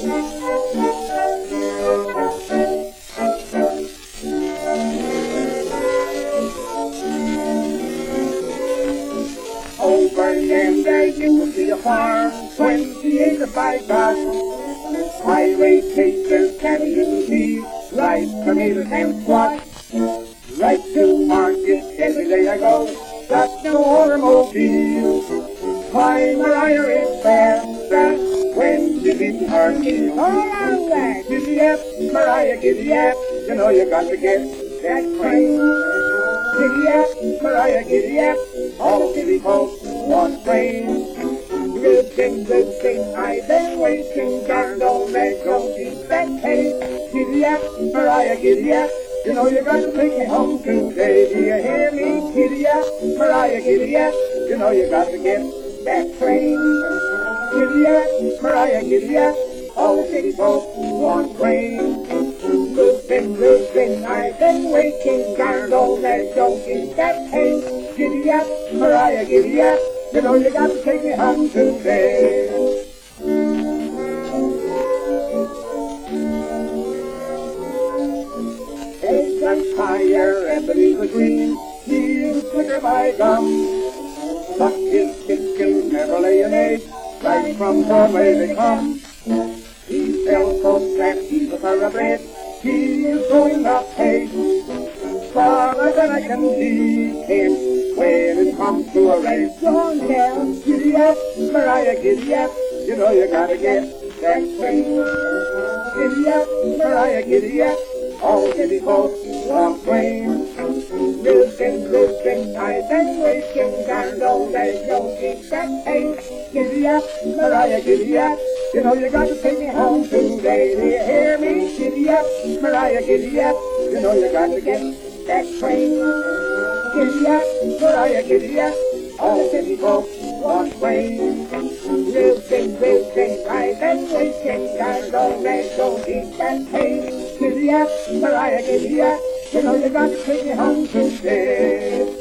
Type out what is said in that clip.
Over yonder you will see a farm, 20 acres by God. Highway chasers carrying seeds, rice, tomatoes and squash. Right to market every day I go, got no automobile. My Mariah is fast when you get her keys. All right, giddy up, Mariah, giddy up, you know you got to get that train. Giddy up, Mariah, giddy up, all city folks want train. Listen, I've been waiting, darn, don't let go, keep that pace. Giddy up, Mariah, giddy up, you know you got to take me home today. Do you hear me? Giddy up, Mariah, giddy up, you know you got to get that train. Giddy up, Mariah, giddy up, all the city folks want train. Listen, I've been waiting, darn, don't let go, keep that pace. Giddy up, Mariah, giddy up, you know you got to take me home today. Eggs on fire, ebony's a green, he'll flicker my gum. Buck his chicken, never lay an egg, right from where they come. He sells so fast, he's a thoroughbred, he is going up pace. Farther than I can lead him when it comes to a race. Don't tell, giddy up, Mariah, giddy up, you know you gotta get that train. Giddy up, Mariah, giddy up, all city folks want train. Listen, I've been waiting, darn, don't let go, keep that pace. Giddy up, Mariah, giddy up, you know you got to take me home today. Do you hear me? Giddy up, Mariah, giddy up, you know you got to get that train. Giddy up, Mariah, giddy up, all the city folks want train. Listen, I've been waiting, darn, don't let go, keep that pace. Giddy up, Mariah, giddy up, you know you got to take me home today.